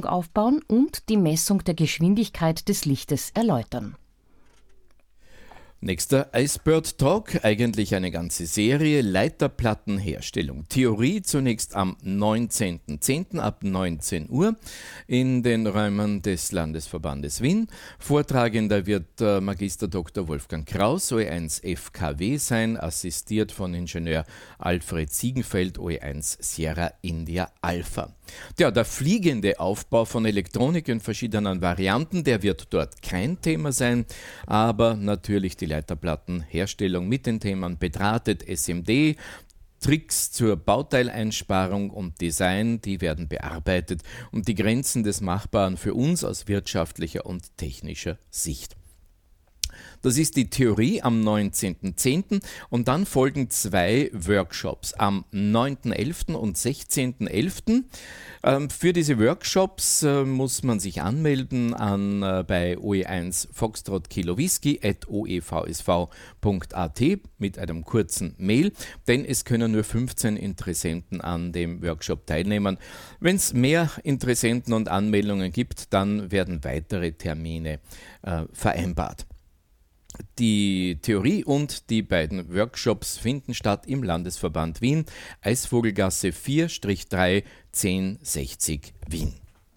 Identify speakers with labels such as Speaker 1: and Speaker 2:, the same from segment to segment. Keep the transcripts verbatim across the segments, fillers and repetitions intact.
Speaker 1: aufbauen und die Messung der Geschwindigkeit des Lichtes erläutern.
Speaker 2: Nächster Icebird Talk, eigentlich eine ganze Serie, Leiterplattenherstellung. Theorie zunächst am neunzehnten zehnten ab neunzehn Uhr in den Räumen des Landesverbandes Wien. Vortragender wird äh, Magister Doktor Wolfgang Kraus, O E eins F K W sein, assistiert von Ingenieur Alfred Ziegenfeld, O E eins Sierra India Alpha. Ja, der fliegende Aufbau von Elektronik in verschiedenen Varianten, der wird dort kein Thema sein, aber natürlich die Leiterplattenherstellung mit den Themen Bedrahtet, S M D, Tricks zur Bauteileinsparung und Design, die werden bearbeitet und die Grenzen des Machbaren für uns aus wirtschaftlicher und technischer Sicht. Das ist die Theorie am neunzehnten zehnten und dann folgen zwei Workshops am neunten elften und sechzehnten elften Ähm, für diese Workshops äh, muss man sich anmelden an, äh, bei O E eins Foxtrot Kilo Whisky at o e v s v punkt a t mit einem kurzen Mail, denn es können nur fünfzehn Interessenten an dem Workshop teilnehmen. Wenn es mehr Interessenten und Anmeldungen gibt, dann werden weitere Termine äh, vereinbart. Die Theorie und die beiden Workshops finden statt im Landesverband Wien, Eisvogelgasse vier drei zehn sechzig Wien.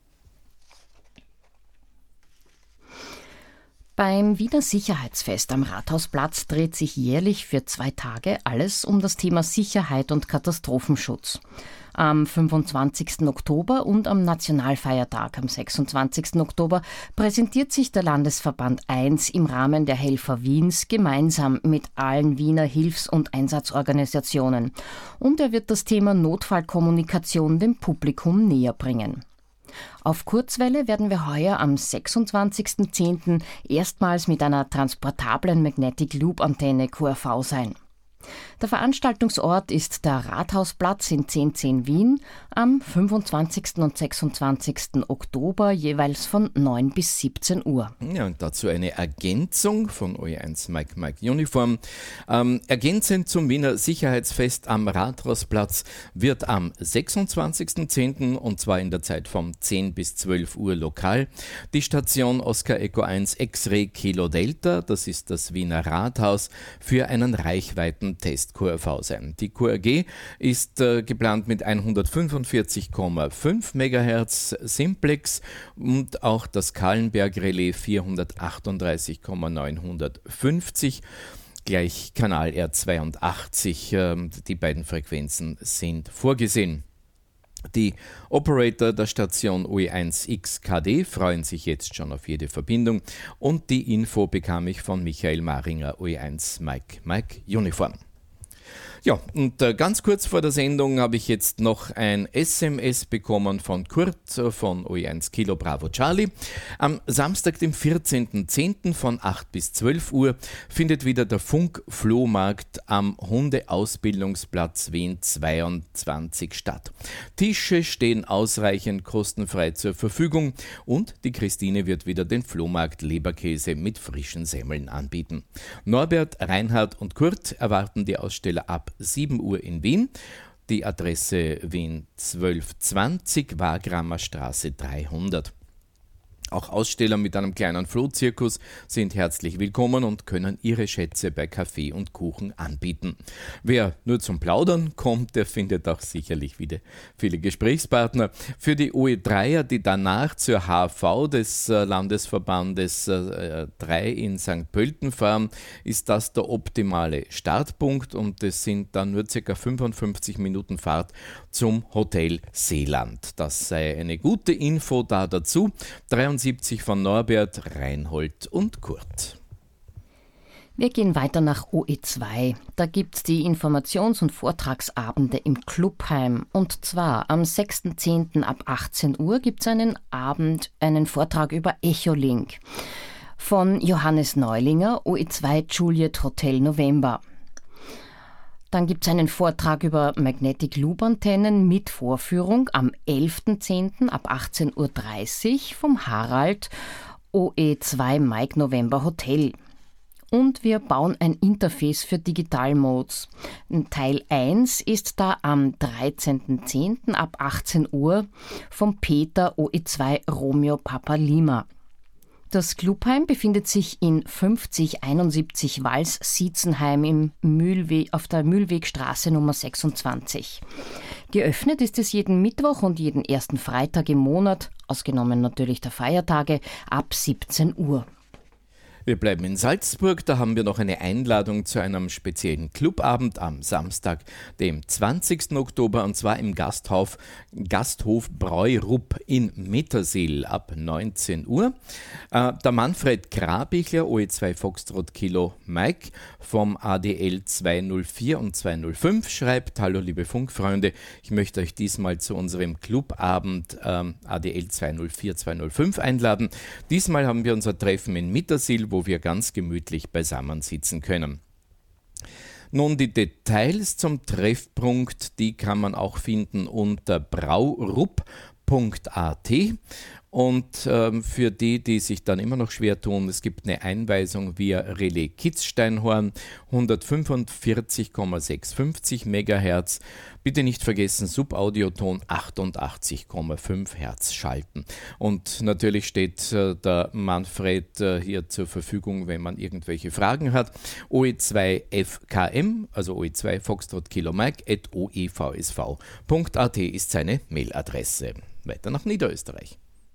Speaker 1: Beim Wiener Sicherheitsfest am Rathausplatz dreht sich jährlich für zwei Tage alles um das Thema Sicherheit und Katastrophenschutz. Am fünfundzwanzigsten Oktober und am Nationalfeiertag am sechsundzwanzigsten Oktober präsentiert sich der Landesverband eins im Rahmen der Helfer Wiens gemeinsam mit allen Wiener Hilfs- und Einsatzorganisationen. Und er wird das Thema Notfallkommunikation dem Publikum näher bringen. Auf Kurzwelle werden wir heuer am sechsundzwanzigsten zehnten erstmals mit einer transportablen Magnetic Loop Antenne Q R V sein. Der Veranstaltungsort ist der Rathausplatz in zehn zehn Wien am fünfundzwanzigsten und sechsundzwanzigsten Oktober jeweils von neun bis siebzehn Uhr.
Speaker 2: Ja, und dazu eine Ergänzung von O E eins Mike Mike Uniform. Ähm, ergänzend zum Wiener Sicherheitsfest am Rathausplatz wird am sechsundzwanzigsten zehnten und zwar in der Zeit von zehn bis zwölf Uhr lokal die Station Oscar Echo eins X-Ray Kilo Delta, das ist das Wiener Rathaus, für einen Reichweiten Test Q R V sein. Die Q R G ist äh, geplant mit hundertfünfundvierzig Komma fünf Megahertz Simplex und auch das Kahlenberg-Relais vierhundertachtunddreißig Komma neunhundertfünfzig gleich Kanal R zweiundachtzig. Äh, die beiden Frequenzen sind vorgesehen. Die Operator der Station O E eins X K D freuen sich jetzt schon auf jede Verbindung und die Info bekam ich von Michael Maringer, O E eins Mike Mike Uniform. Ja, und äh, ganz kurz vor der Sendung habe ich jetzt noch ein S M S bekommen von Kurt äh, von O E eins Kilo Bravo Charlie. Am Samstag, dem vierzehnten zehnten von acht bis zwölf Uhr findet wieder der Funk-Flohmarkt am Hundeausbildungsplatz Wien zweiundzwanzig statt. Tische stehen ausreichend kostenfrei zur Verfügung und die Christine wird wieder den Flohmarkt Leberkäse mit frischen Semmeln anbieten. Norbert, Reinhard und Kurt erwarten die Aussteller ab sieben Uhr in Wien. Die Adresse Wien zwölf zwanzig, Wagramer Straße dreihundert. Auch Aussteller mit einem kleinen Flohzirkus sind herzlich willkommen und können ihre Schätze bei Kaffee und Kuchen anbieten. Wer nur zum Plaudern kommt, der findet auch sicherlich wieder viele Gesprächspartner. Für die O E dreier, die danach zur H V des äh, Landesverbandes äh, drei in Sankt Pölten fahren, ist das der optimale Startpunkt und es sind dann nur ca. fünfundfünfzig Minuten Fahrt zum Hotel Seeland. Das sei eine gute Info da dazu. dreiundsiebzig von Norbert, Reinhold und Kurt.
Speaker 1: Wir gehen weiter nach O E zwei. Da gibt es die Informations- und Vortragsabende im Clubheim. Und zwar am sechsten zehnten ab achtzehn Uhr gibt es einen Abend, einen Vortrag über Echolink von Johannes Neulinger, O E zwei Juliet Hotel November. Dann gibt es einen Vortrag über Magnetic Loop Antennen mit Vorführung am elften zehnten ab achtzehn Uhr dreißig vom Harald, O E zwei Mike November Hotel. und wir bauen ein Interface für Digital-Modes. Teil eins ist da am dreizehnten zehnten ab achtzehn Uhr vom Peter O E zwei Romeo Papa Lima. Das Clubheim befindet sich in fünfzig einundsiebzig Wals-Sietzenheim im Mühlweg, auf der Mühlwegstraße Nummer sechsundzwanzig. Geöffnet ist es jeden Mittwoch und jeden ersten Freitag im Monat, ausgenommen natürlich der Feiertage, ab siebzehn Uhr.
Speaker 2: Wir bleiben in Salzburg, da haben wir noch eine Einladung zu einem speziellen Clubabend am Samstag, dem zwanzigsten Oktober, und zwar im Gasthof, Gasthof Bräurupp in Mittersill ab neunzehn Uhr. Äh, der Manfred Grabichler, O E zwei Foxtrot Kilo Mike vom A D L zweihundervier und zweihundertfünf schreibt: Hallo liebe Funkfreunde, ich möchte euch diesmal zu unserem Clubabend ähm, A D L zweihundervier zweihundertfünf einladen. Diesmal haben wir unser Treffen in Mittersill, wo wir ganz gemütlich beisammen sitzen können. Nun, die Details zum Treffpunkt, die kann man auch finden unter braurupp punkt a t. Und ähm, für die, die sich dann immer noch schwer tun, es gibt eine Einweisung via Relais Kitzsteinhorn, hundertfünfundvierzig Komma sechshundertfünfzig Megahertz. Bitte nicht vergessen, Subaudioton achtundachtzig Komma fünf Hertz schalten. Und natürlich steht äh, der Manfred äh, hier zur Verfügung, wenn man irgendwelche Fragen hat. O E zwei F K M, also O E zwei Foxtrot Kilo Mike, at o e v s v punkt a t ist seine Mailadresse. Weiter nach Niederösterreich.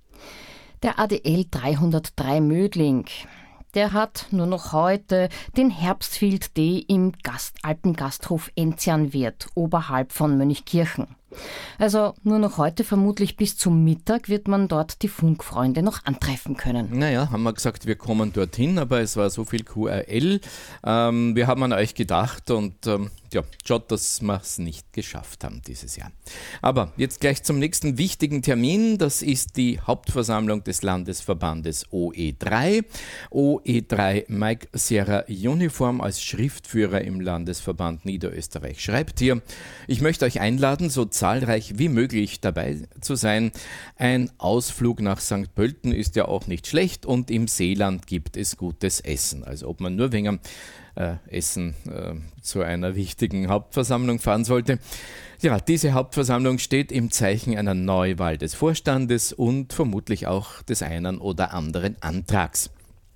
Speaker 1: Der A D L dreihundertdrei Mödling, der hat nur noch heute den Herbstfield Day im Gast, alten Gasthof Enzianwert oberhalb von Mönchkirchen. Also nur noch heute, vermutlich bis zum Mittag, wird man dort die Funkfreunde noch antreffen können.
Speaker 2: Naja, haben wir gesagt, wir kommen dorthin, aber es war so viel Q R L. Ähm, wir haben an euch gedacht und ähm, ja, schaut, dass wir es nicht geschafft haben dieses Jahr. Aber jetzt gleich zum nächsten wichtigen Termin. Das ist die Hauptversammlung des Landesverbandes O E drei. O E drei Mike Sierra Uniform als Schriftführer im Landesverband Niederösterreich schreibt hier: Ich möchte euch einladen, so zahlreich wie möglich dabei zu sein. Ein Ausflug nach Sankt Pölten ist ja auch nicht schlecht und im Seeland gibt es gutes Essen. Also ob man nur wegen äh, Essen äh, zu einer wichtigen Hauptversammlung fahren sollte. Ja, diese Hauptversammlung steht im Zeichen einer Neuwahl des Vorstandes und vermutlich auch des einen oder anderen Antrags.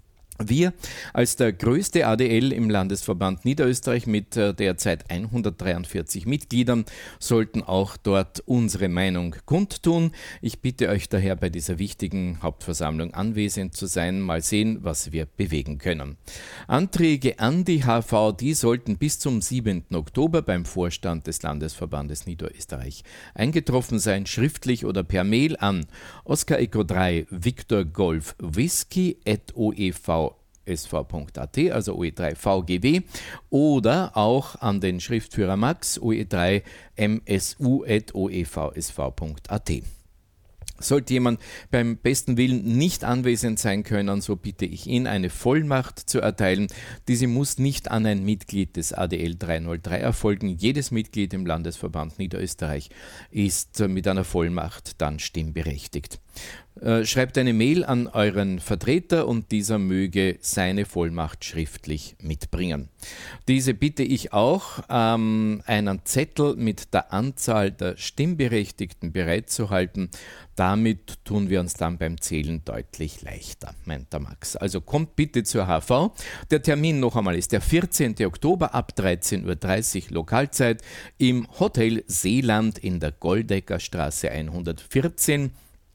Speaker 2: Wir als der größte A D L im Landesverband Niederösterreich mit äh, derzeit hundertdreiundvierzig Mitgliedern sollten auch dort unsere Meinung kundtun. Ich bitte euch daher, bei dieser wichtigen Hauptversammlung anwesend zu sein. Mal sehen, was wir bewegen können. Anträge an die H V, die sollten bis zum siebenten Oktober beim Vorstand des Landesverbandes Niederösterreich eingetroffen sein, schriftlich oder per Mail an Oscar Echo drei Victor Golf Whisky at o e v s v punkt a t, also O E drei V G W, oder auch an den Schriftführer Max O E drei M S U at o e v s v punkt a t. Sollte jemand beim besten Willen nicht anwesend sein können, so bitte ich ihn, eine Vollmacht zu erteilen. Diese muss nicht an ein Mitglied des A D L dreihundertdrei erfolgen. Jedes Mitglied im Landesverband Niederösterreich ist mit einer Vollmacht dann stimmberechtigt. Schreibt eine Mail an euren Vertreter und dieser möge seine Vollmacht schriftlich mitbringen. Diese bitte ich auch, ähm, einen Zettel mit der Anzahl der Stimmberechtigten bereitzuhalten. Damit tun wir uns dann beim Zählen deutlich leichter, meint der Max. Also kommt bitte zur H V. Der Termin noch einmal ist der vierzehnten Oktober ab dreizehn Uhr dreißig Lokalzeit im Hotel Seeland in der Goldeckerstraße hundertvierzehn.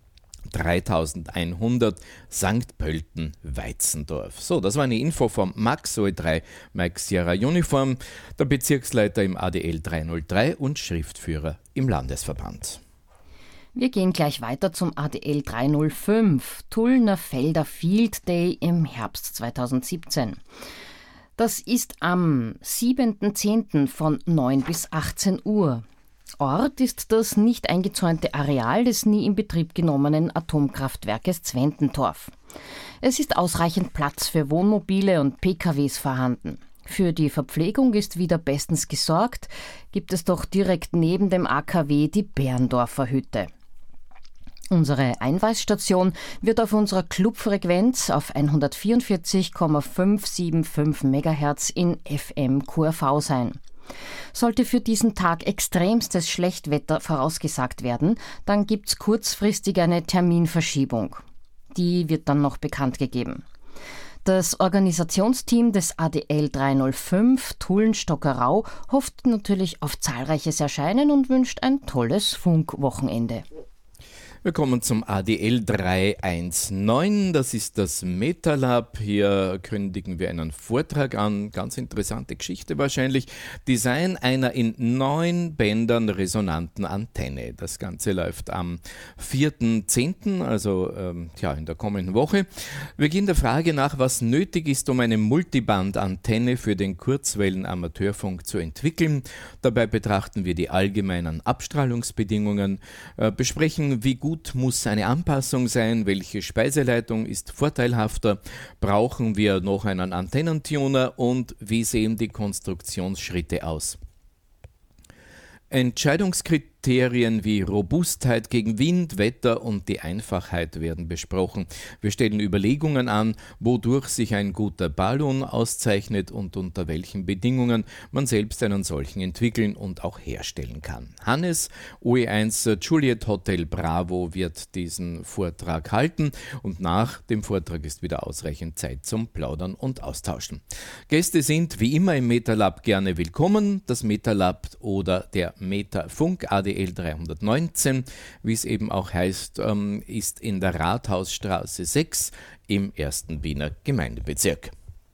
Speaker 2: dreitausendeinhundert Sankt Pölten, Weitzendorf. So, das war eine Info vom Max O E drei Mike Sierra Uniform, der Bezirksleiter im A D L dreihundertdrei und Schriftführer im Landesverband.
Speaker 1: Wir gehen gleich weiter zum A D L dreihundertfünf, Tullner Felder Field Day im Herbst zweitausendsiebzehn. Das ist am siebenten zehnten von neun bis achtzehn Uhr. Ort ist das nicht eingezäunte Areal des nie in Betrieb genommenen Atomkraftwerkes Zwentendorf. Es ist ausreichend Platz für Wohnmobile und P K Ws vorhanden. Für die Verpflegung ist wieder bestens gesorgt, gibt es doch direkt neben dem A K W die Berndorfer Hütte. Unsere Einweisstation wird auf unserer Clubfrequenz auf hundertvierundvierzig Komma fünf sieben fünf Megahertz in F M Q R V sein. Sollte für diesen Tag extremstes Schlechtwetter vorausgesagt werden, dann gibt's kurzfristig eine Terminverschiebung. Die wird dann noch bekannt gegeben. Das Organisationsteam des A D L dreihundertfünf Tulln-Stockerau hofft natürlich auf zahlreiches Erscheinen und wünscht ein tolles Funkwochenende.
Speaker 2: Wir kommen zum A D L dreihundertneunzehn, das ist das MetaLab. Hier kündigen wir einen Vortrag an, ganz interessante Geschichte wahrscheinlich. Design einer in neun Bändern resonanten Antenne. Das Ganze läuft am vierten zehnten, also ähm, ja, in der kommenden Woche. Wir gehen der Frage nach, was nötig ist, um eine Multiband-Antenne für den Kurzwellen-Amateurfunk zu entwickeln. Dabei betrachten wir die allgemeinen Abstrahlungsbedingungen, äh, besprechen, wie gut muss eine Anpassung sein, welche Speiseleitung ist vorteilhafter, brauchen wir noch einen Antennentuner und wie sehen die Konstruktionsschritte aus. Entscheidungskriterien wie Robustheit gegen Wind, Wetter und die Einfachheit werden besprochen. Wir stellen Überlegungen an, wodurch sich ein guter Ballon auszeichnet und unter welchen Bedingungen man selbst einen solchen entwickeln und auch herstellen kann. Hannes, O E eins Juliet Hotel Bravo, wird diesen Vortrag halten und nach dem Vortrag ist wieder ausreichend Zeit zum Plaudern und Austauschen. Gäste sind wie immer im MetaLab gerne willkommen. Das MetaLab oder der Metafunk A D L dreihundertneunzehn, wie es eben auch heißt, ist in der Rathausstraße sechs im ersten Wiener Gemeindebezirk.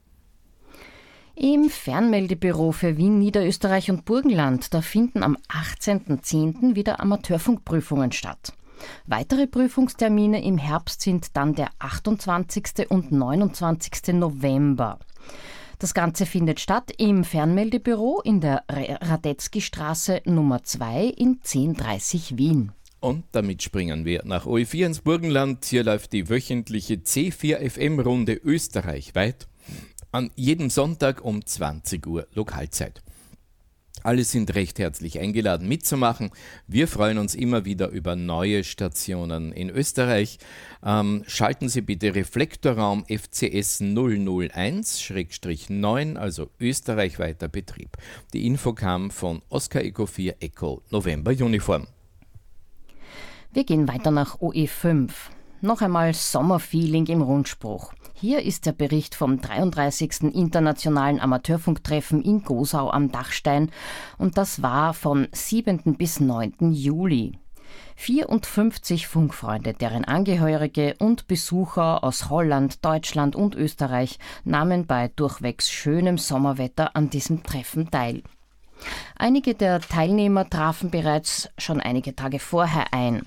Speaker 1: Im Fernmeldebüro für Wien, Niederösterreich und Burgenland, da finden am achtzehnten zehnten wieder Amateurfunkprüfungen statt. Weitere Prüfungstermine im Herbst sind dann der achtundzwanzigsten und neunundzwanzigsten November. Das Ganze findet statt im Fernmeldebüro in der Radetzky-Straße Nummer zwei in zehn dreißig Wien.
Speaker 2: Und damit springen wir nach O E vier ins Burgenland. Hier läuft die wöchentliche C vier F M-Runde österreichweit an jedem Sonntag um zwanzig Uhr Lokalzeit. Alle sind recht herzlich eingeladen mitzumachen. Wir freuen uns immer wieder über neue Stationen in Österreich. Ähm, schalten Sie bitte Reflektorraum F C S null null eins neun, also österreichweiter Betrieb. Die Info kam von Oscar Echo vier Echo November Uniform.
Speaker 1: Wir gehen weiter nach O E fünf. Noch einmal Sommerfeeling im Rundspruch. Hier ist der Bericht vom dreiunddreißigsten Internationalen Amateurfunktreffen in Gosau am Dachstein und das war von siebten bis neunten Juli. vierundfünfzig Funkfreunde, deren Angehörige und Besucher aus Holland, Deutschland und Österreich nahmen bei durchwegs schönem Sommerwetter an diesem Treffen teil. Einige der Teilnehmer trafen bereits schon einige Tage vorher ein.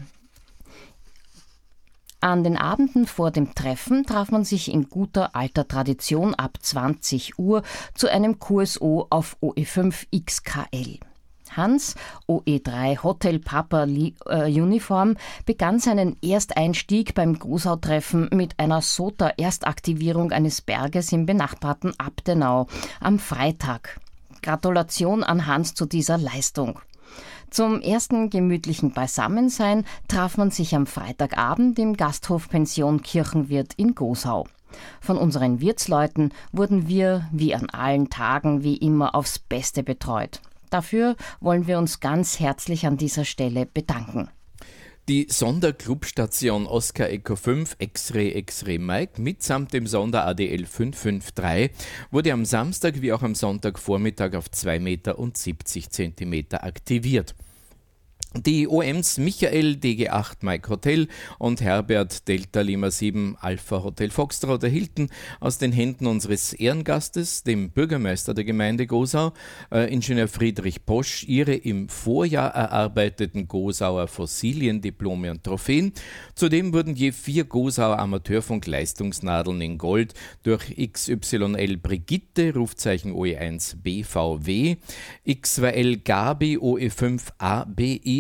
Speaker 1: An den Abenden vor dem Treffen traf man sich in guter alter Tradition ab zwanzig Uhr zu einem Q S O auf O E fünf X K L. Hans, O E drei Hotel Papa äh, Uniform, begann seinen Ersteinstieg beim Gosau-Treffen mit einer S O T A-Erstaktivierung eines Berges im benachbarten Abtenau am Freitag. Gratulation an Hans zu dieser Leistung. Zum ersten gemütlichen Beisammensein traf man sich am Freitagabend im Gasthof Pension Kirchenwirt in Gosau. Von unseren Wirtsleuten wurden wir, wie an allen Tagen, wie immer aufs Beste betreut. Dafür wollen wir uns ganz herzlich an dieser Stelle bedanken.
Speaker 2: Die Sonderclubstation Oscar Echo fünf X-Ray X-Ray Mike mitsamt dem Sonder A D L fünf fünf drei wurde am Samstag wie auch am Sonntagvormittag auf zwei Meter und siebzig Zentimeter aktiviert. Die O Ms Michael D G acht Mike Hotel und Herbert Delta Lima sieben Alpha Hotel Foxtrot erhielten aus den Händen unseres Ehrengastes, dem Bürgermeister der Gemeinde Gosau, äh, Ingenieur Friedrich Posch, ihre im Vorjahr erarbeiteten Gosauer Fossiliendiplome und Trophäen. Zudem wurden je vier Gosauer Amateurfunk-Leistungsnadeln in Gold durch X Y L Brigitte, Rufzeichen O E eins B V W, X zwei L Gabi O E fünf A B I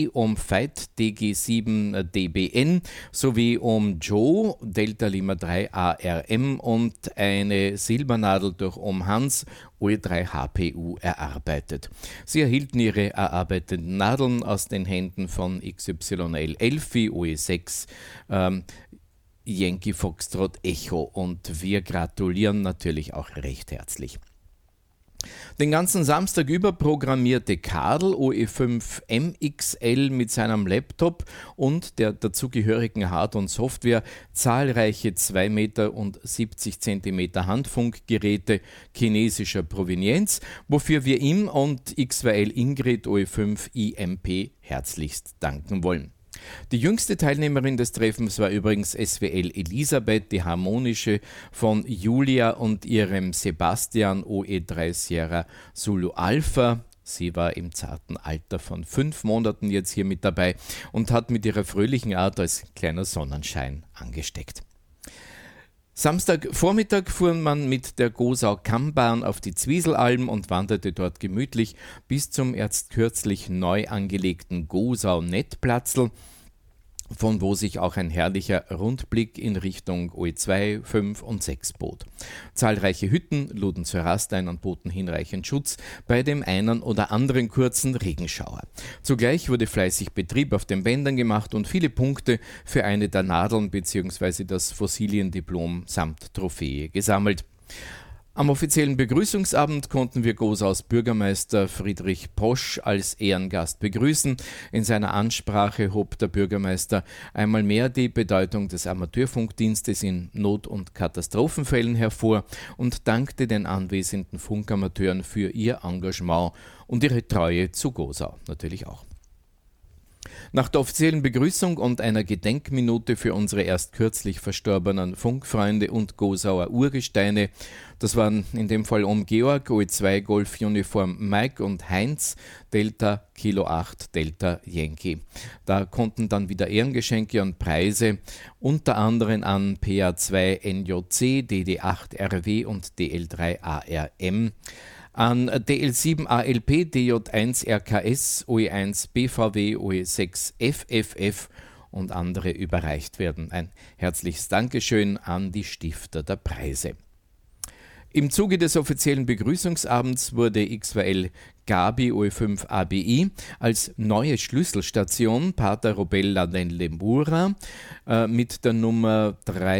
Speaker 2: D um Veit D G sieben D B N sowie um Joe Delta Lima drei A R M und eine Silbernadel durch um Hans O E drei H P U erarbeitet. Sie erhielten ihre erarbeiteten Nadeln aus den Händen von X Y L elf O E sechs ähm, Yankee Foxtrot Echo und wir gratulieren natürlich auch recht herzlich. Den ganzen Samstag über programmierte Karl O E fünf M X L mit seinem Laptop und der dazugehörigen Hard- und Software zahlreiche zwei Meter und siebzig Zentimeter Handfunkgeräte chinesischer Provenienz, wofür wir ihm und X Y L Ingrid O E fünf I M P herzlichst danken wollen. Die jüngste Teilnehmerin des Treffens war übrigens S W L Elisabeth, die harmonische von Julia und ihrem Sebastian O E drei Sierra Zulu Alpha. Sie war im zarten Alter von fünf Monaten jetzt hier mit dabei und hat mit ihrer fröhlichen Art als kleiner Sonnenschein angesteckt. Samstagvormittag fuhr man mit der Gosau-Kammbahn auf die Zwieselalm und wanderte dort gemütlich bis zum erst kürzlich neu angelegten Gosau-Nettplatzl, von wo sich auch ein herrlicher Rundblick in Richtung O E zwei, fünf und sechs bot. Zahlreiche Hütten luden zur Rast ein und boten hinreichend Schutz bei dem einen oder anderen kurzen Regenschauer. Zugleich wurde fleißig Betrieb auf den Bändern gemacht und viele Punkte für eine der Nadeln bzw. das Fossiliendiplom samt Trophäe gesammelt. Am offiziellen Begrüßungsabend konnten wir Gosaus Bürgermeister Friedrich Posch als Ehrengast begrüßen. In seiner Ansprache hob der Bürgermeister einmal mehr die Bedeutung des Amateurfunkdienstes in Not- und Katastrophenfällen hervor und dankte den anwesenden Funkamateuren für ihr Engagement und ihre Treue zu Gosau natürlich auch. Nach der offiziellen Begrüßung und einer Gedenkminute für unsere erst kürzlich verstorbenen Funkfreunde und Gosauer Urgesteine, das waren in dem Fall um Georg, O E zwei Golf Uniform Mike und Heinz, Delta Kilo acht Delta Yankee. Da konnten dann wieder Ehrengeschenke und Preise unter anderem an P A zwei N J C, D D acht R W und D L drei A R M, an D L sieben A L P, D J eins R K S, O E eins B V W, O E sechs F F F und andere überreicht werden. Ein herzliches Dankeschön an die Stifter der Preise. Im Zuge des offiziellen Begrüßungsabends wurde X Y L Gabi O E fünf A B I als neue Schlüsselstation Pater Robella del Lembura äh, mit der Nummer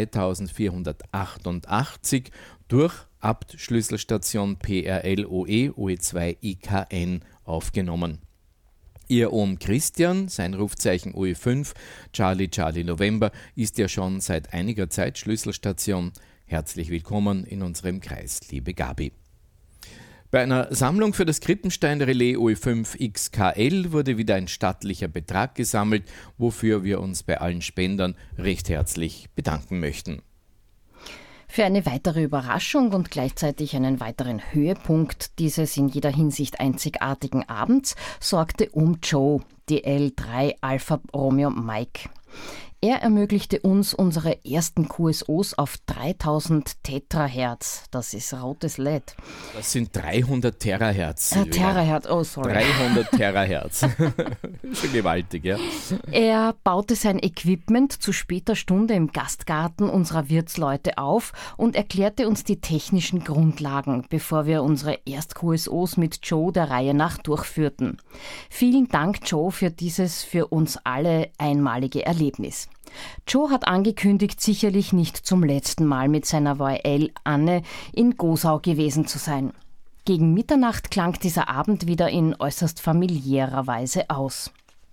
Speaker 2: dreitausendvierhundertachtundachtzig durch Abt-Schlüsselstation P R L O E O E zwei I K N aufgenommen. Ihr Ohm Christian, sein Rufzeichen O E fünf, Charlie Charlie November, ist ja schon seit einiger Zeit Schlüsselstation. Herzlich willkommen in unserem Kreis, liebe Gabi. Bei einer Sammlung für das Krippenstein-Relais O E fünf X K L wurde wieder ein stattlicher Betrag gesammelt, wofür wir uns bei allen Spendern recht herzlich bedanken möchten.
Speaker 1: Für eine weitere Überraschung und gleichzeitig einen weiteren Höhepunkt dieses in jeder Hinsicht einzigartigen Abends sorgte Um Joe, D L drei Alpha Romeo Mike. Er ermöglichte uns unsere ersten Q S Os auf dreitausend Tetrahertz. Das ist rotes L E D.
Speaker 2: Das sind dreihundert Terahertz.
Speaker 1: Äh, Terahertz, oh sorry.
Speaker 2: dreihundert Terahertz. Schon gewaltig, ja.
Speaker 1: Er baute sein Equipment zu später Stunde im Gastgarten unserer Wirtsleute auf und erklärte uns die technischen Grundlagen, bevor wir unsere Erst-Q S Os mit Joe der Reihe nach durchführten. Vielen Dank, Joe, für dieses für uns alle einmalige Erlebnis. Joe hat angekündigt, sicherlich nicht zum letzten Mal mit seiner V L Anne in Gosau gewesen zu sein. Gegen Mitternacht klang dieser Abend wieder in äußerst familiärer Weise aus.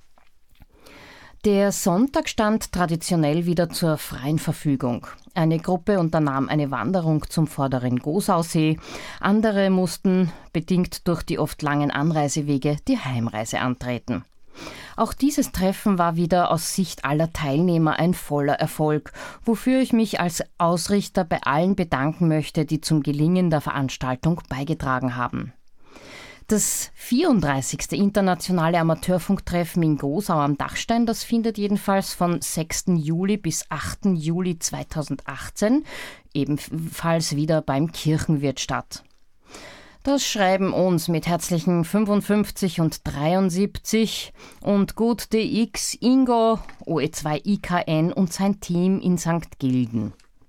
Speaker 1: Der Sonntag stand traditionell wieder zur freien Verfügung. Eine Gruppe unternahm eine Wanderung zum vorderen Gosausee, andere mussten, bedingt durch die oft langen Anreisewege, die Heimreise antreten. Auch dieses Treffen war wieder aus Sicht aller Teilnehmer ein voller Erfolg, wofür ich mich als Ausrichter bei allen bedanken möchte, die zum Gelingen der Veranstaltung beigetragen haben. Das vierunddreißigste internationale Amateurfunktreffen in Gosau am Dachstein, das findet jedenfalls von sechsten Juli bis achten Juli zweitausendachtzehn ebenfalls wieder beim Kirchenwirt statt. Das schreiben uns mit herzlichen fünfundfünfzig und dreiundsiebzig und gut D X Ingo, O E zwei I K N und sein Team in Sankt Gilgen.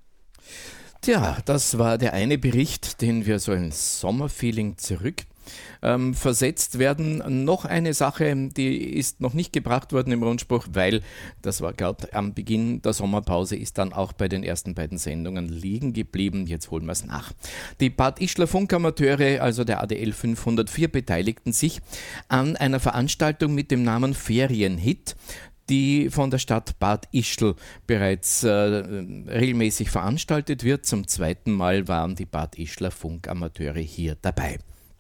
Speaker 2: Tja, das war der eine Bericht, den wir so ein Sommerfeeling zurück ähm, versetzt werden. Noch eine Sache, die ist noch nicht gebracht worden im Rundspruch, weil das war gerade am Beginn der Sommerpause, ist dann auch bei den ersten beiden Sendungen liegen geblieben. Jetzt holen wir es nach. Die Bad Ischler Funkamateure, also der A D L fünfhundertvier, beteiligten sich an einer Veranstaltung mit dem Namen Ferienhit, die von der Stadt Bad Ischl bereits äh, regelmäßig veranstaltet wird. Zum zweiten Mal waren die Bad Ischler Funkamateure hier dabei.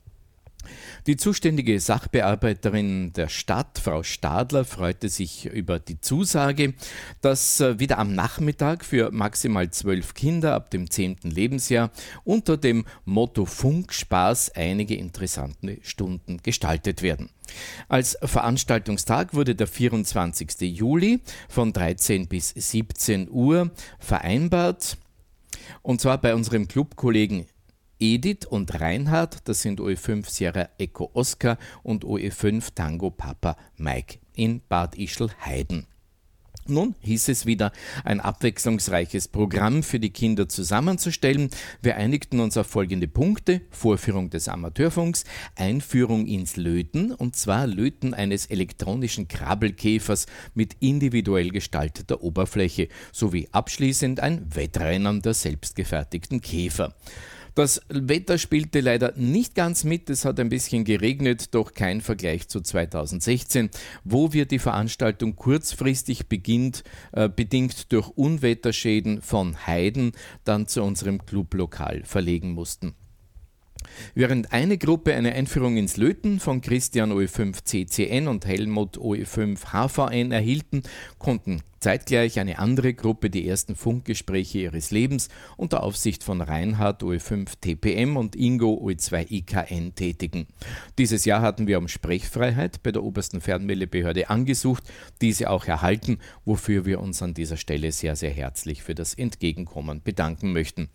Speaker 2: Die zuständige Sachbearbeiterin der Stadt, Frau Stadler, freute sich über die Zusage, dass wieder am Nachmittag für maximal zwölf Kinder ab dem zehnten Lebensjahr unter dem Motto Funkspaß einige interessante Stunden gestaltet werden. Als Veranstaltungstag wurde der vierundzwanzigsten Juli von dreizehn bis siebzehn Uhr vereinbart, und zwar bei unserem Clubkollegen Edith und Reinhard, das sind O E fünf Sierra Echo Oscar und O E fünf Tango Papa Mike in Bad Ischl-Heiden. Nun hieß es wieder, ein abwechslungsreiches Programm für die Kinder zusammenzustellen. Wir einigten uns auf folgende Punkte: Vorführung des Amateurfunks, Einführung ins Löten, und zwar Löten eines elektronischen Krabbelkäfers mit individuell gestalteter Oberfläche, sowie abschließend ein Wettrennen der selbstgefertigten Käfer. Das Wetter spielte leider nicht ganz mit, es hat ein bisschen geregnet, doch kein Vergleich zu zweitausendsechzehn, wo wir die Veranstaltung kurzfristig beginnt, äh, bedingt durch Unwetterschäden von Heiden dann zu unserem Clublokal verlegen mussten. Während eine Gruppe eine Einführung ins Löten von Christian O E fünf C C N und Helmut O E fünf H V N erhielten, konnten zeitgleich eine andere Gruppe die ersten Funkgespräche ihres Lebens unter Aufsicht von Reinhard O E fünf T P M und Ingo O E zwei I K N tätigen. Dieses Jahr hatten wir um Sprechfreiheit bei der obersten Fernmeldebehörde angesucht, diese auch erhalten, wofür wir uns an dieser Stelle sehr, sehr herzlich für das Entgegenkommen bedanken möchten.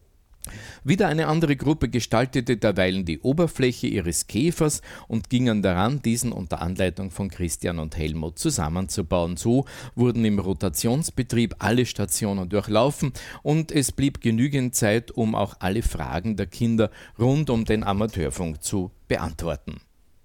Speaker 2: Wieder eine andere Gruppe gestaltete derweilen die Oberfläche ihres Käfers und gingen daran, diesen unter Anleitung von Christian und Helmut zusammenzubauen. So wurden im Rotationsbetrieb alle Stationen durchlaufen und es blieb genügend Zeit, um auch alle Fragen der Kinder rund um den Amateurfunk zu beantworten.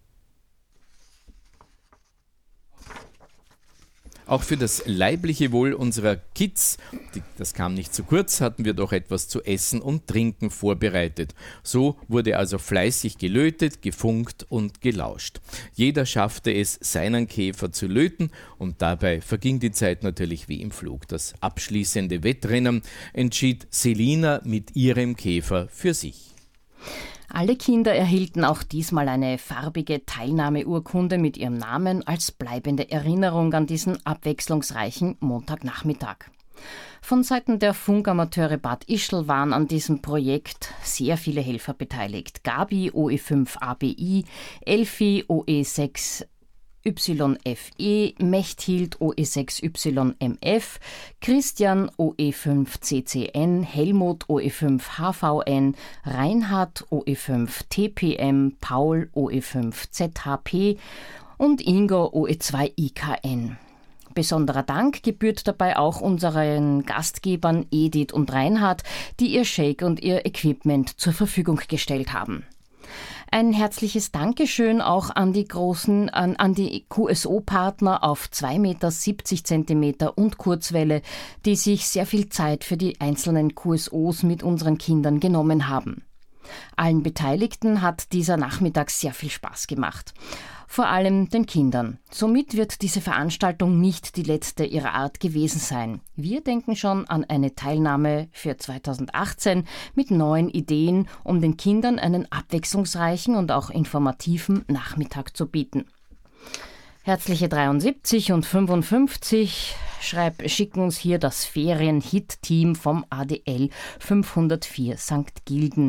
Speaker 2: Auch für das leibliche Wohl unserer Kids, das kam nicht zu kurz, hatten wir doch etwas zu essen und trinken vorbereitet. So wurde also fleißig gelötet, gefunkt und gelauscht. Jeder schaffte es, seinen Käfer zu löten, und dabei verging die Zeit natürlich wie im Flug. Das abschließende Wettrennen entschied Selina mit ihrem Käfer für sich.
Speaker 1: Alle Kinder erhielten auch diesmal eine farbige Teilnahmeurkunde mit ihrem Namen als bleibende Erinnerung an diesen abwechslungsreichen Montagnachmittag. Von Seiten der Funkamateure Bad Ischl waren an diesem Projekt sehr viele Helfer beteiligt. Gabi O E fünf A B I, Elfi O E sechs Y F E, Mechthild O E sechs Y M F, Christian O E fünf C C N, Helmut O E fünf H V N, Reinhard O E fünf T P M, Paul O E fünf Z H P und Ingo O E zwei I K N. Besonderer Dank gebührt dabei auch unseren Gastgebern Edith und Reinhard, die ihr Shake und ihr Equipment zur Verfügung gestellt haben. Ein herzliches Dankeschön auch an die großen, an, an die Q S O-Partner auf zwei Meter siebzig Zentimeter und Kurzwelle, die sich sehr viel Zeit für die einzelnen Q S Os mit unseren Kindern genommen haben. Allen Beteiligten hat dieser Nachmittag sehr viel Spaß gemacht. Vor allem den Kindern. Somit wird diese Veranstaltung nicht die letzte ihrer Art gewesen sein. Wir denken schon an eine Teilnahme für zweitausendachtzehn mit neuen Ideen, um den Kindern einen abwechslungsreichen und auch informativen Nachmittag zu bieten. Herzliche dreiundsiebzig und fünfundfünfzig schreib, schicken uns hier das Ferien-Hit-Team vom A D L fünfhundertvier Sankt Gilgen.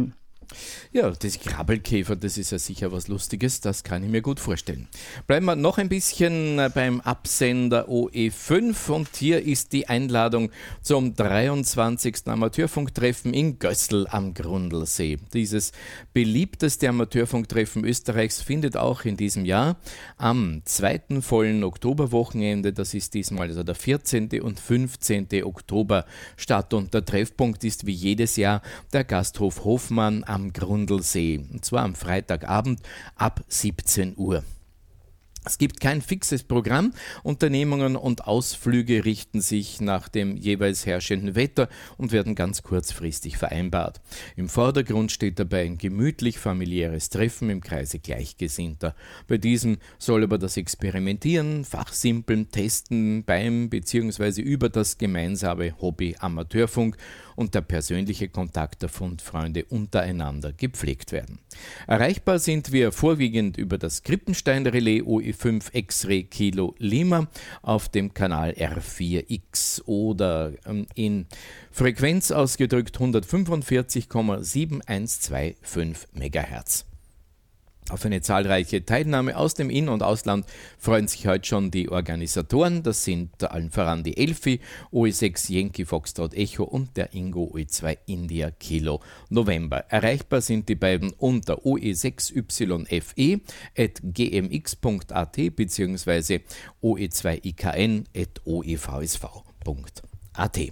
Speaker 2: Ja, das Krabbelkäfer, das ist ja sicher was Lustiges, das kann ich mir gut vorstellen. Bleiben wir noch ein bisschen beim Absender O E fünf und hier ist die Einladung zum dreiundzwanzigsten Amateurfunktreffen in Gößl am Grundlsee. Dieses beliebteste Amateurfunktreffen Österreichs findet auch in diesem Jahr am zweiten vollen Oktoberwochenende, das ist diesmal also der vierzehnten und fünfzehnten Oktober statt und der Treffpunkt ist wie jedes Jahr der Gasthof Hofmann am Grundlsee, und zwar am Freitagabend ab siebzehn Uhr. Es gibt kein fixes Programm. Unternehmungen und Ausflüge richten sich nach dem jeweils herrschenden Wetter und werden ganz kurzfristig vereinbart. Im Vordergrund steht dabei ein gemütlich familiäres Treffen im Kreise Gleichgesinnter. Bei diesem soll aber das Experimentieren, Fachsimpeln, Testen beim bzw. über das gemeinsame Hobby Amateurfunk und der persönliche Kontakt der Fundfreunde untereinander gepflegt werden. Erreichbar sind wir vorwiegend über das Krippenstein-Relais O E fünf X-Ray Kilo Lima auf dem Kanal R vier X oder ähm, in Frequenz ausgedrückt hundertfünfundvierzig Komma sieben eins zwei fünf Megahertz. Auf eine zahlreiche Teilnahme aus dem In- und Ausland freuen sich heute schon die Organisatoren. Das sind allen voran die Elfi, O E sechs Yankee Foxtrot Echo und der Ingo O E zwei India Kilo November. Erreichbar sind die beiden unter O E sechs Y F E at g m x punkt a t bzw. O E zwei I K N at o e v s v punkt a t.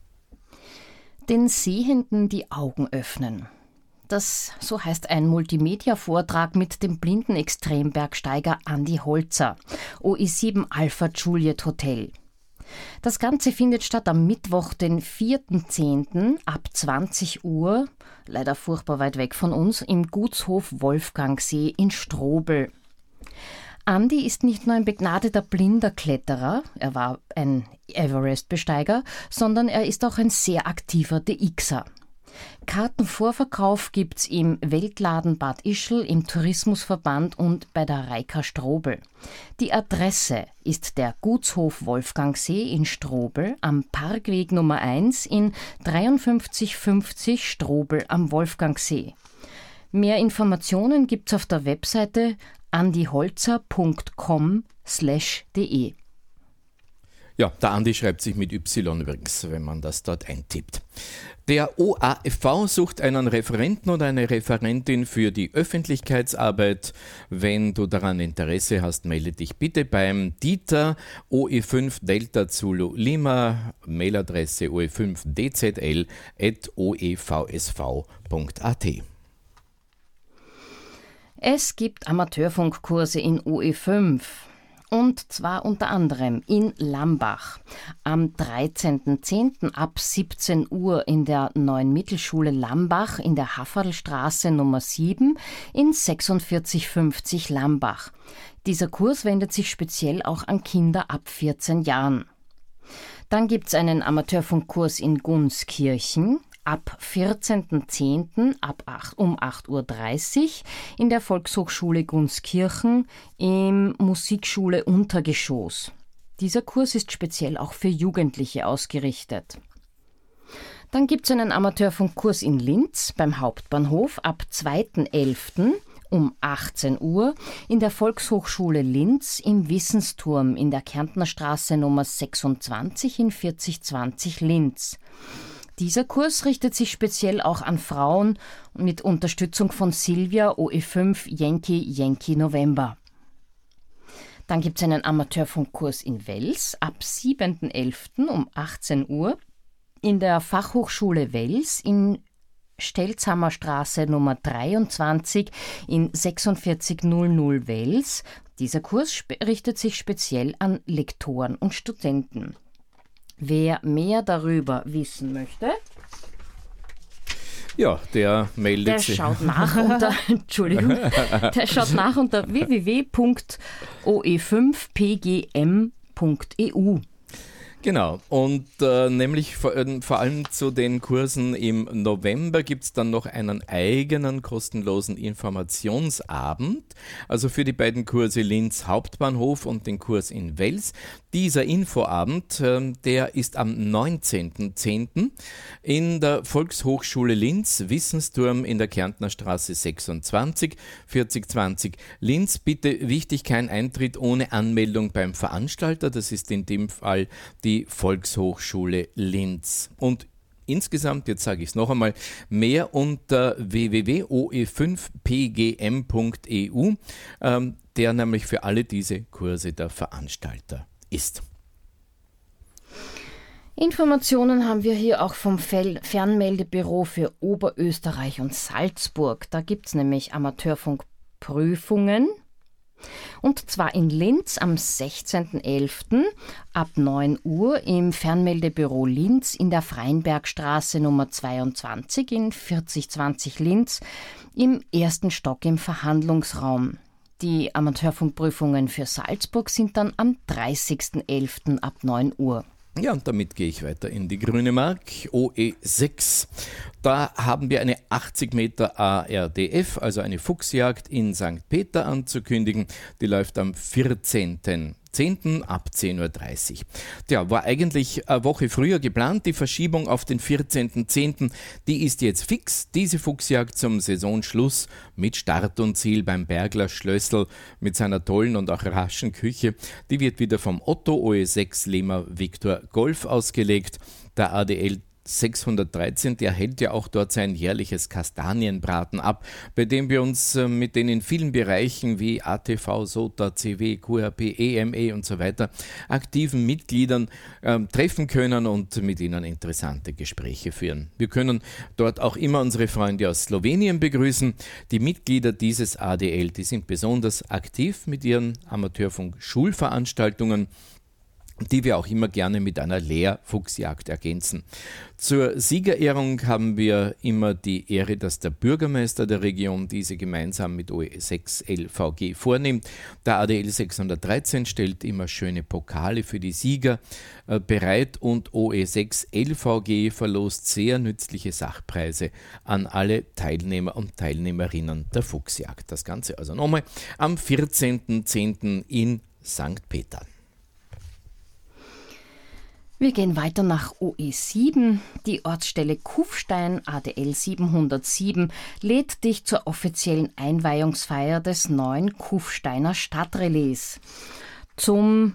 Speaker 1: Den Sehenden die Augen öffnen. Das, so heißt ein Multimedia-Vortrag mit dem blinden Extrembergsteiger Andi Holzer, O E sieben Alpha Juliet Hotel. Das Ganze findet statt am Mittwoch, den vierten zehnten ab zwanzig Uhr, leider furchtbar weit weg von uns, im Gutshof Wolfgangsee in Strobl. Andi ist nicht nur ein begnadeter blinder Kletterer, er war ein Everest-Besteiger, sondern er ist auch ein sehr aktiver D Xer. Kartenvorverkauf gibt's im Weltladen Bad Ischl, im Tourismusverband und bei der Reika Strobl. Die Adresse ist der Gutshof Wolfgangsee in Strobl am Parkweg Nummer eins in dreiundfünfzig fünfzig Strobl am Wolfgangsee. Mehr Informationen gibt's auf der Webseite andiholzer punkt com slash de.
Speaker 2: Ja, der Andi schreibt sich mit Y übrigens, wenn man das dort eintippt. Der O A F V sucht einen Referenten oder eine Referentin für die Öffentlichkeitsarbeit. Wenn du daran Interesse hast, melde dich bitte beim Dieter O E fünf Delta Zulu Lima, Mailadresse o e fünf d z l at o e v s v punkt a t.
Speaker 1: Es gibt Amateurfunkkurse in O E fünf. Und zwar unter anderem in Lambach am dreizehnten zehnten ab siebzehn Uhr in der neuen Mittelschule Lambach in der Hafferlstraße Nummer sieben in sechsundvierzig fünfzig Lambach. Dieser Kurs wendet sich speziell auch an Kinder ab vierzehn Jahren. Dann gibt es einen Amateurfunkkurs in Gunskirchen ab vierzehnten zehnten ab acht, um acht Uhr dreißig in der Volkshochschule Gunskirchen im Musikschule Untergeschoss. Dieser Kurs ist speziell auch für Jugendliche ausgerichtet. Dann gibt es einen Amateurfunkkurs in Linz beim Hauptbahnhof ab zweiten elften um achtzehn Uhr in der Volkshochschule Linz im Wissensturm in der Kärntner Straße Nummer sechsundzwanzig in vierzig zwanzig Linz. Dieser Kurs richtet sich speziell auch an Frauen mit Unterstützung von Silvia O E fünf Yankee Yankee November. Dann gibt es einen Amateurfunkkurs in Wels ab siebten elften um achtzehn Uhr in der Fachhochschule Wels in Stelzhammer Straße Nummer dreiundzwanzig in sechsundvierzig null Wels. Dieser Kurs richtet sich speziell an Lektoren und Studenten. Wer mehr darüber wissen möchte,
Speaker 2: ja, der meldet
Speaker 1: der
Speaker 2: sich.
Speaker 1: Schaut nach unter, Entschuldigung, der schaut nach unter w w w punkt o e fünf p g m punkt e u.
Speaker 2: Genau, und äh, nämlich vor, äh, vor allem zu den Kursen im November gibt es dann noch einen eigenen kostenlosen Informationsabend, also für die beiden Kurse Linz Hauptbahnhof und den Kurs in Wels. Dieser Infoabend, äh, der ist am neunzehnten zehnten in der Volkshochschule Linz, Wissensturm in der Kärntner Straße sechsundzwanzig, vierzig zwanzig Linz. Bitte wichtig, kein Eintritt ohne Anmeldung beim Veranstalter, das ist in dem Fall die Die Volkshochschule Linz. Und insgesamt, jetzt sage ich es noch einmal, mehr unter w w w punkt o e fünf p g m punkt e u, ähm, der nämlich für alle diese Kurse der Veranstalter ist.
Speaker 1: Informationen haben wir hier auch vom Fernmeldebüro für Oberösterreich und Salzburg. Da gibt es nämlich Amateurfunkprüfungen. Und zwar in Linz am sechzehnten elften ab neun Uhr im Fernmeldebüro Linz in der Freienbergstraße Nummer zweiundzwanzig in vierzig zwanzig Linz im ersten Stock im Verhandlungsraum. Die Amateurfunkprüfungen für Salzburg sind dann am dreißigsten elften ab neun Uhr.
Speaker 2: Ja, und damit gehe ich weiter in die Grüne Mark, O E sechs. Da haben wir eine achtzig Meter A R D F, also eine Fuchsjagd in Sankt Peter anzukündigen. Die läuft am vierzehnten zehnten ab zehn Uhr dreißig. Tja, war eigentlich eine Woche früher geplant, die Verschiebung auf den vierzehnten zehnten, die ist jetzt fix. Diese Fuchsjagd zum Saisonschluss mit Start und Ziel beim Bergler Schlössl mit seiner tollen und auch raschen Küche, die wird wieder vom Otto O E sechs Lehmer Victor Golf ausgelegt. Der A D L sechshundertdreizehn, der hält ja auch dort sein jährliches Kastanienbraten ab, bei dem wir uns äh, mit den in vielen Bereichen wie A T V, SOTA, C W, Q R P, E M E und so weiter aktiven Mitgliedern äh, treffen können und mit ihnen interessante Gespräche führen. Wir können dort auch immer unsere Freunde aus Slowenien begrüßen. Die Mitglieder dieses A D L, die sind besonders aktiv mit ihren Amateurfunk-Schulveranstaltungen, die wir auch immer gerne mit einer Lehrfuchsjagd ergänzen. Zur Siegerehrung haben wir immer die Ehre, dass der Bürgermeister der Region diese gemeinsam mit O E sechs L V G vornimmt. Der A D L sechshundertdreizehn stellt immer schöne Pokale für die Sieger äh, bereit und O E sechs L V G verlost sehr nützliche Sachpreise an alle Teilnehmer und Teilnehmerinnen der Fuchsjagd. Das Ganze also nochmal am vierzehnten zehnten in Sankt Peter.
Speaker 1: Wir gehen weiter nach O E sieben. Die Ortsstelle Kufstein A D L siebenhundertsieben lädt dich zur offiziellen Einweihungsfeier des neuen Kufsteiner Stadtrelais. Zum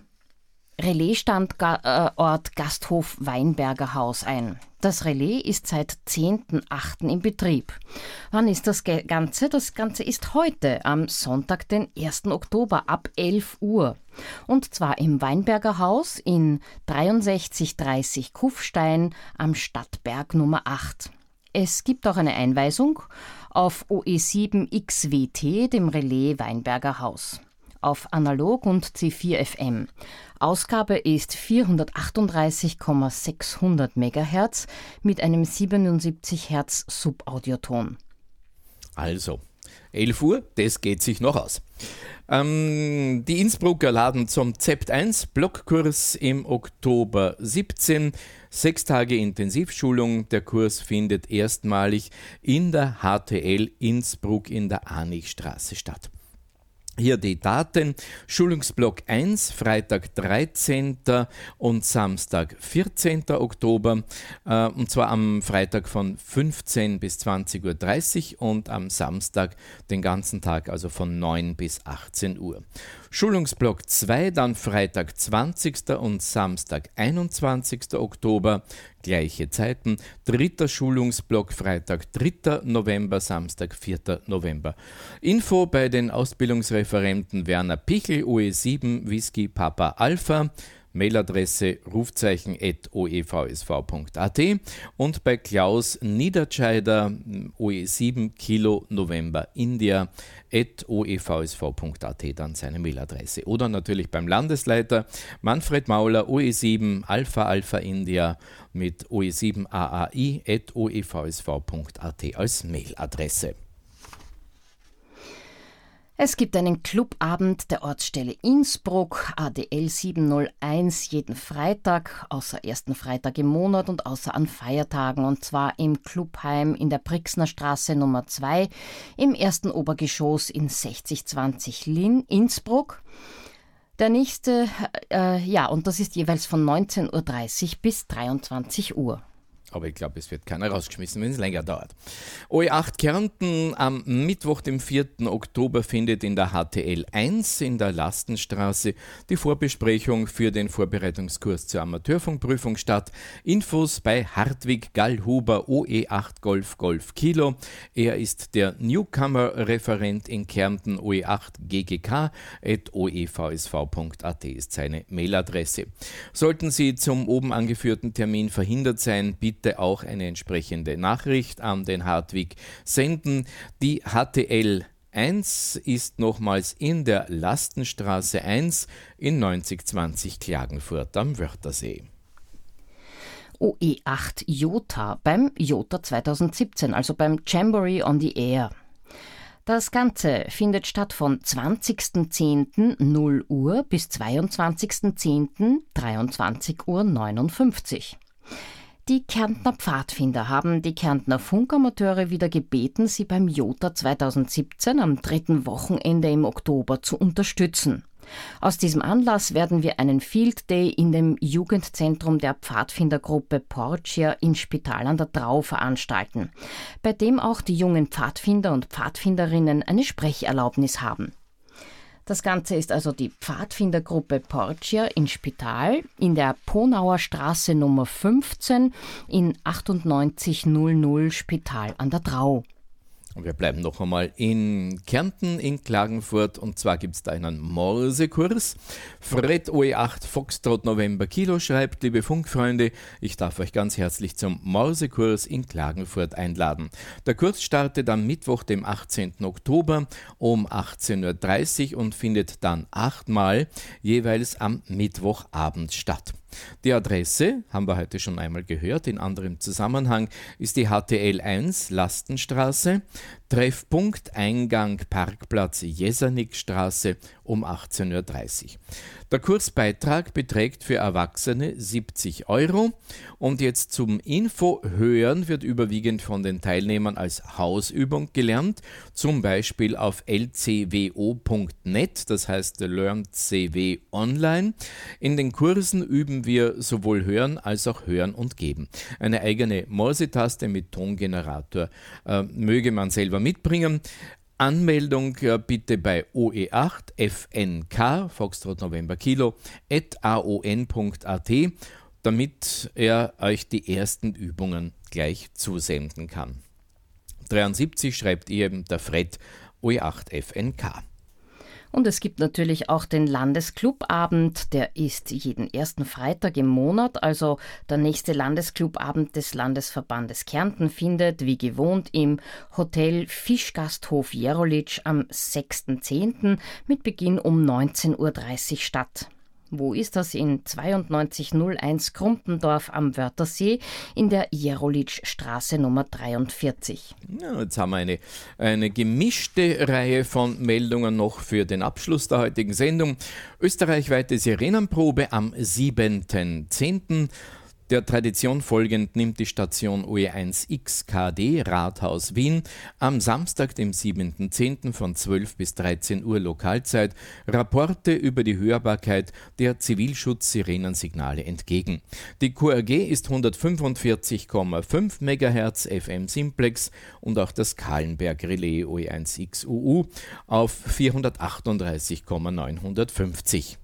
Speaker 1: Relaisstandort Gasthof Weinberger Haus ein. Das Relais ist seit zehnten achten in Betrieb. Wann ist das Ganze? Das Ganze ist heute, am Sonntag, den ersten Oktober ab elf Uhr. Und zwar im Weinberger Haus in dreiundsechzig dreißig Kufstein am Stadtberg Nummer acht. Es gibt auch eine Einweisung auf O E sieben X W T, dem Relais Weinberger Haus. Auf Analog und C vier F M. Ausgabe ist vierhundertachtunddreißig sechshundert Megahertz mit einem siebenundsiebzig Hertz Subaudioton.
Speaker 2: Also, elf Uhr, das geht sich noch aus. Ähm, die Innsbrucker laden zum Z E P T eins Blockkurs im Oktober siebzehn. Sechs Tage Intensivschulung. Der Kurs findet erstmalig in der H T L Innsbruck in der Anichstraße statt. Hier die Daten: Schulungsblock eins, Freitag dreizehnten und Samstag vierzehnten Oktober, äh, und zwar am Freitag von fünfzehn bis zwanzig Uhr dreißig und am Samstag den ganzen Tag, also von neun bis achtzehn Uhr. Schulungsblock zwei, dann Freitag zwanzigsten und Samstag einundzwanzigsten Oktober, gleiche Zeiten. Dritter Schulungsblock Freitag dritten November, Samstag vierten November. Info bei den Ausbildungsreferenten Werner Pichel, O E sieben Whisky Papa Alpha, Mailadresse rufzeichen at o e v s v punkt a t und bei Klaus Niedertscheider, O E sieben Kilo November India at o e v s v punkt a t, dann seine Mailadresse. Oder natürlich beim Landesleiter Manfred Mauler, O E sieben Alpha Alpha India mit O E sieben A A I at o e v s v punkt a t als Mailadresse.
Speaker 1: Es gibt einen Clubabend der Ortsstelle Innsbruck, A D L siebenhunderteins, jeden Freitag, außer ersten Freitag im Monat und außer an Feiertagen, und zwar im Clubheim in der Brixner Straße Nummer zwei, im ersten Obergeschoss in sechzig zwanzig Linn, Innsbruck. Der nächste, äh, ja, und das ist jeweils von neunzehn Uhr dreißig bis dreiundzwanzig Uhr.
Speaker 2: Aber ich glaube, es wird keiner rausgeschmissen, wenn es länger dauert. O E acht Kärnten am Mittwoch, dem vierten Oktober, findet in der H T L eins in der Lastenstraße die Vorbesprechung für den Vorbereitungskurs zur Amateurfunkprüfung statt. Infos bei Hartwig Gallhuber, O E acht Golf Golf Kilo. Er ist der Newcomer-Referent in Kärnten. O E acht G G K at o e v s v punkt a t ist seine Mailadresse. Sollten Sie zum oben angeführten Termin verhindert sein, bitte auch eine entsprechende Nachricht an den Hartwig senden. Die H T L eins ist nochmals in der Lastenstraße eins in neunzig zwanzig Klagenfurt am Wörthersee.
Speaker 1: O E acht Jota beim Jota zweitausendsiebzehn, also beim Jamboree on the Air. Das Ganze findet statt von zwanzigsten zehnten null Uhr bis zweiundzwanzigsten zehnten dreiundzwanzig Uhr neunundfünfzig. Die Kärntner Pfadfinder haben die Kärntner Funkamateure wieder gebeten, sie beim Jota zweitausendsiebzehn am dritten Wochenende im Oktober zu unterstützen. Aus diesem Anlass werden wir einen Field Day in dem Jugendzentrum der Pfadfindergruppe Porcia in Spital an der Drau veranstalten, bei dem auch die jungen Pfadfinder und Pfadfinderinnen eine Sprecherlaubnis haben. Das Ganze ist also die Pfadfindergruppe Porcia in Spital in der Ponauer Straße Nummer fünfzehn in achtundneunzig null null Spital an der Drau.
Speaker 2: Und wir bleiben noch einmal in Kärnten, in Klagenfurt, und zwar gibt es da einen Morsekurs. Fred O E acht Foxtrot November Kilo schreibt: Liebe Funkfreunde, ich darf euch ganz herzlich zum Morsekurs in Klagenfurt einladen. Der Kurs startet am Mittwoch, dem achtzehnten Oktober um achtzehn Uhr dreißig und findet dann achtmal jeweils am Mittwochabend statt. Die Adresse, haben wir heute schon einmal gehört, in anderem Zusammenhang, ist die H T L eins Lastenstraße, Treffpunkt Eingang Parkplatz Jesernikstraße um achtzehn Uhr dreißig. Der Kursbeitrag beträgt für Erwachsene siebzig Euro, und jetzt zum Info: Hören wird überwiegend von den Teilnehmern als Hausübung gelernt, zum Beispiel auf l c w o punkt net, das heißt Learn C W Online. In den Kursen üben wir sowohl Hören als auch Hören und Geben. Eine eigene Morsetaste mit Tongenerator äh, möge man selber mitbringen. Anmeldung äh, bitte bei O E acht F N K, Foxtrot November Kilo, at a o n punkt a t, damit er euch die ersten Übungen gleich zusenden kann. dreiundsiebzig schreibt eben der Fred, O E acht F N K.
Speaker 1: Und es gibt natürlich auch den Landesclubabend, der ist jeden ersten Freitag im Monat, also der nächste Landesclubabend des Landesverbandes Kärnten findet, wie gewohnt, im Hotel Fischgasthof Jerolitsch am sechsten zehnten mit Beginn um neunzehn Uhr dreißig statt. Wo ist das? In zweiundneunzig null eins Krumpendorf am Wörthersee in der Jerolitschstraße Nummer dreiundvierzig.
Speaker 2: Ja, jetzt haben wir eine, eine gemischte Reihe von Meldungen noch für den Abschluss der heutigen Sendung. Österreichweite Sirenenprobe am siebten zehnten Der Tradition folgend nimmt die Station O E eins X K D Rathaus Wien am Samstag, dem siebten zehnten von zwölf bis dreizehn Uhr Lokalzeit Rapporte über die Hörbarkeit der Zivilschutz-Sirenensignale entgegen. Die Q R G ist hundertfünfundvierzig Komma fünf Megahertz F M Simplex und auch das Kahlenberg Relais O E eins X U U auf vierhundertachtunddreißig Komma neunhundertfünfzig.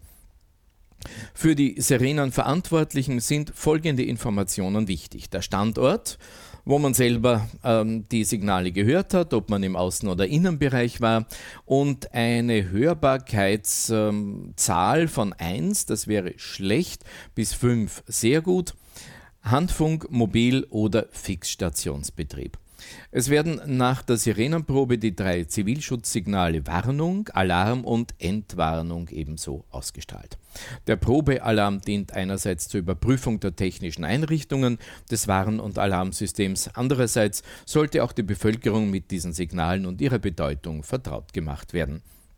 Speaker 2: Für die Sirenen-Verantwortlichen sind folgende Informationen wichtig. Der Standort, wo man selber ähm, die Signale gehört hat, ob man im Außen- oder Innenbereich war, und eine Hörbarkeitszahl ähm, von eins, das wäre schlecht, bis fünf sehr gut, Handfunk, Mobil- oder Fixstationsbetrieb. Es werden nach der Sirenenprobe die drei Zivilschutzsignale Warnung, Alarm und Entwarnung ebenso ausgestrahlt. Der Probealarm dient einerseits zur Überprüfung der technischen Einrichtungen des Warn- und Alarmsystems, andererseits sollte auch die Bevölkerung mit diesen Signalen und ihrer Bedeutung vertraut gemacht werden.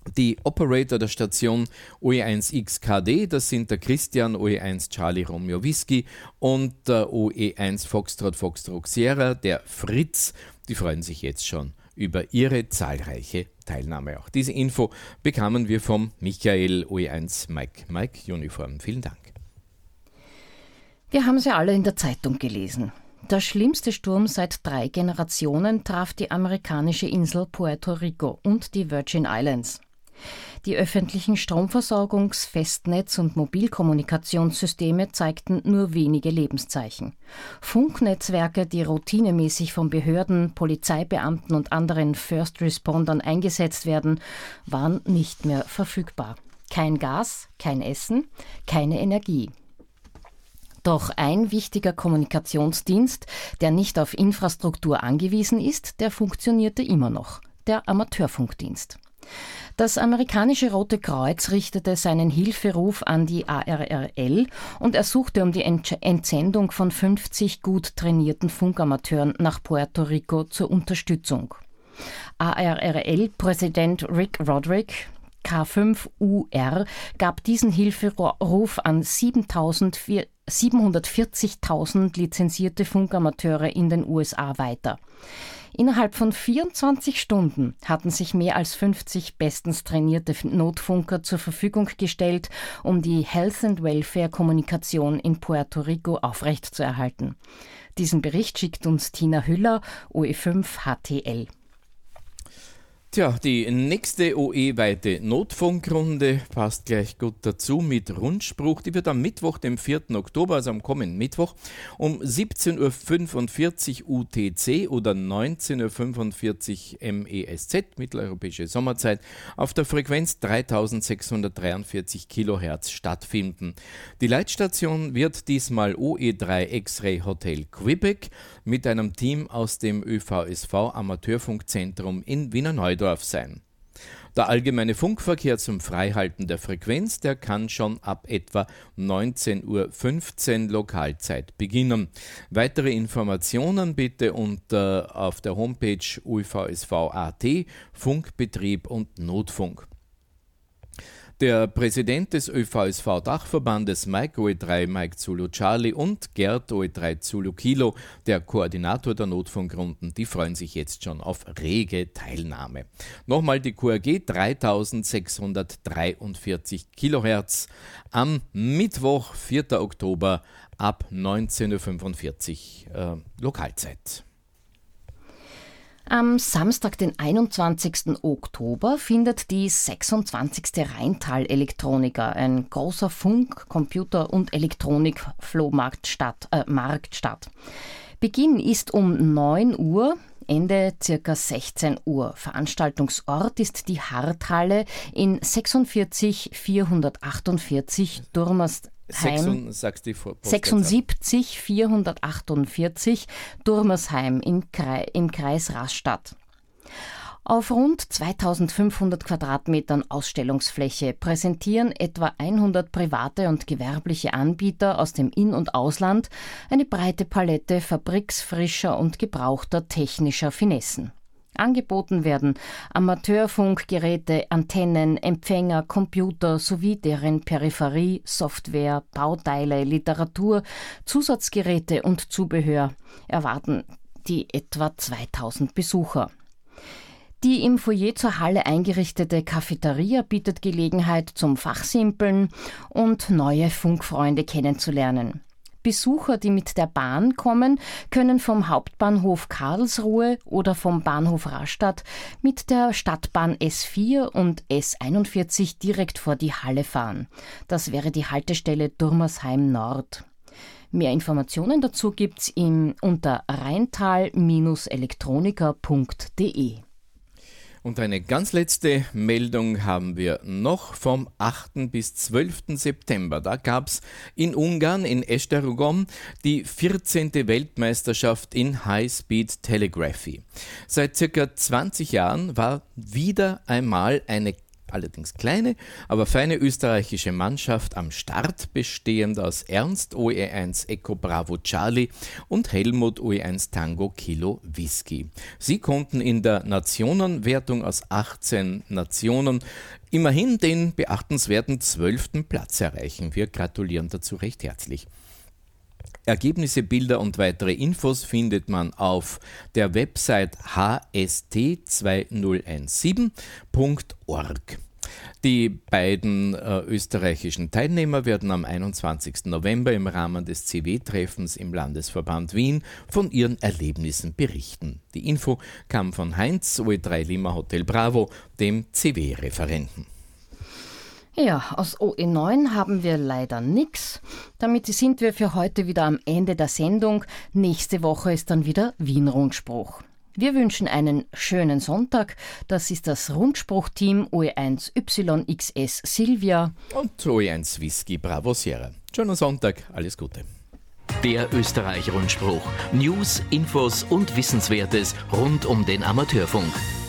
Speaker 2: Die Operator der Station O E eins X K D, das sind der Christian O E eins Charlie Romeo Whisky und der O E eins Foxtrot Foxtrot Sierra, der Fritz. Die freuen sich jetzt schon über ihre zahlreiche Teilnahme. Auch diese Info bekamen wir vom Michael O E eins Mike Mike Uniform. Vielen Dank.
Speaker 1: Wir haben sie alle in der Zeitung gelesen. Der schlimmste Sturm seit drei Generationen traf die amerikanische Insel Puerto Rico und die Virgin Islands. Die öffentlichen Stromversorgungs-, Festnetz- und Mobilkommunikationssysteme zeigten nur wenige Lebenszeichen. Funknetzwerke, die routinemäßig von Behörden, Polizeibeamten und anderen First Respondern eingesetzt werden, waren nicht mehr verfügbar. Kein Gas, kein Essen, keine Energie. Doch ein wichtiger Kommunikationsdienst, der nicht auf Infrastruktur angewiesen ist, der funktionierte immer noch, der Amateurfunkdienst. Das amerikanische Rote Kreuz richtete seinen Hilferuf an die A R R L und ersuchte um die Entsendung von fünfzig gut trainierten Funkamateuren nach Puerto Rico zur Unterstützung. A R R L-Präsident Rick Roderick, K fünf U R, gab diesen Hilferuf an siebenhundertvierzigtausend lizenzierte Funkamateure in den U S A weiter. Innerhalb von vierundzwanzig Stunden hatten sich mehr als fünfzig bestens trainierte Notfunker zur Verfügung gestellt, um die Health and Welfare-Kommunikation in Puerto Rico aufrechtzuerhalten. Diesen Bericht schickt uns Tina Hüller, O E fünf H T L.
Speaker 2: Tja, die nächste O E-weite Notfunkrunde passt gleich gut dazu mit Rundspruch. Die wird am Mittwoch, dem vierten Oktober, also am kommenden Mittwoch, um siebzehn Uhr fünfundvierzig U T C oder neunzehn Uhr fünfundvierzig M E S Z, mitteleuropäische Sommerzeit, auf der Frequenz dreitausendsechshundertdreiundvierzig Kilohertz stattfinden. Die Leitstation wird diesmal O E drei X-Ray Hotel Quebec mit einem Team aus dem Ö V S V Amateurfunkzentrum in Wiener Neudorf sein. Der allgemeine Funkverkehr zum Freihalten der Frequenz, der kann schon ab etwa neunzehn Uhr fünfzehn Lokalzeit beginnen. Weitere Informationen bitte unter auf der Homepage U V S V Punkt A T, Funkbetrieb und Notfunk. Der Präsident des Ö V S V-Dachverbandes Mike O E drei Mike Zulu Charlie und Gerd O E drei Zulu Kilo, der Koordinator der Notfunkrunden, die freuen sich jetzt schon auf rege Teilnahme. Nochmal die Q R G dreitausendsechshundertdreiundvierzig Kilohertz am Mittwoch, vierten Oktober ab neunzehn Uhr fünfundvierzig äh, Lokalzeit.
Speaker 1: Am Samstag, den einundzwanzigsten Oktober, findet die sechsundzwanzigste Rheintal-Elektroniker, ein großer Funk-, Computer- und Elektronik-Flohmarkt statt, äh, Markt statt. Beginn ist um neun Uhr, Ende ca. sechzehn Uhr. Veranstaltungsort ist die Harthalle in sechsundvierzig vierhundertachtundvierzig Durmers Heim, sechsundsiebzig vierhundertachtundvierzig Durmersheim im, Kreis, im Kreis Rastatt. Auf rund zweitausendfünfhundert Quadratmetern Ausstellungsfläche präsentieren etwa hundert private und gewerbliche Anbieter aus dem In- und Ausland eine breite Palette fabriksfrischer und gebrauchter technischer Finessen. Angeboten werden Amateurfunkgeräte, Antennen, Empfänger, Computer sowie deren Peripherie, Software, Bauteile, Literatur, Zusatzgeräte und Zubehör erwarten die etwa zweitausend Besucher. Die im Foyer zur Halle eingerichtete Cafeteria bietet Gelegenheit zum Fachsimpeln und neue Funkfreunde kennenzulernen. Besucher, die mit der Bahn kommen, können vom Hauptbahnhof Karlsruhe oder vom Bahnhof Rastatt mit der Stadtbahn S vier und S einundvierzig direkt vor die Halle fahren. Das wäre die Haltestelle Durmersheim Nord. Mehr Informationen dazu gibt's im unter rheintal Elektroniker punkt de.
Speaker 2: Und eine ganz letzte Meldung haben wir noch vom achten bis zwölften September. Da gab es in Ungarn, in Esztergom, die vierzehnte Weltmeisterschaft in High-Speed Telegraphy. Seit circa zwanzig Jahren war wieder einmal eine allerdings kleine, aber feine österreichische Mannschaft am Start, bestehend aus Ernst O E eins Echo Bravo Charlie und Helmut O E eins Tango Kilo Whisky. Sie konnten in der Nationenwertung aus achtzehn Nationen immerhin den beachtenswerten zwölften Platz erreichen. Wir gratulieren dazu recht herzlich. Ergebnisse, Bilder und weitere Infos findet man auf der Website h s t zwei null eins sieben punkt org. Die beiden äh, österreichischen Teilnehmer werden am einundzwanzigsten November im Rahmen des C W-Treffens im Landesverband Wien von ihren Erlebnissen berichten. Die Info kam von Heinz, O E drei Lima Hotel Bravo, dem C W-Referenten.
Speaker 1: Ja, aus O E neun haben wir leider nichts. Damit sind wir für heute wieder am Ende der Sendung. Nächste Woche ist dann wieder Wien-Rundspruch. Wir wünschen einen schönen Sonntag. Das ist das Rundspruch-Team O E eins Y X S Silvia
Speaker 2: und O E eins Whisky Bravo Sierra. Schönen Sonntag, alles Gute.
Speaker 3: Der Österreich-Rundspruch. News, Infos und Wissenswertes rund um den Amateurfunk.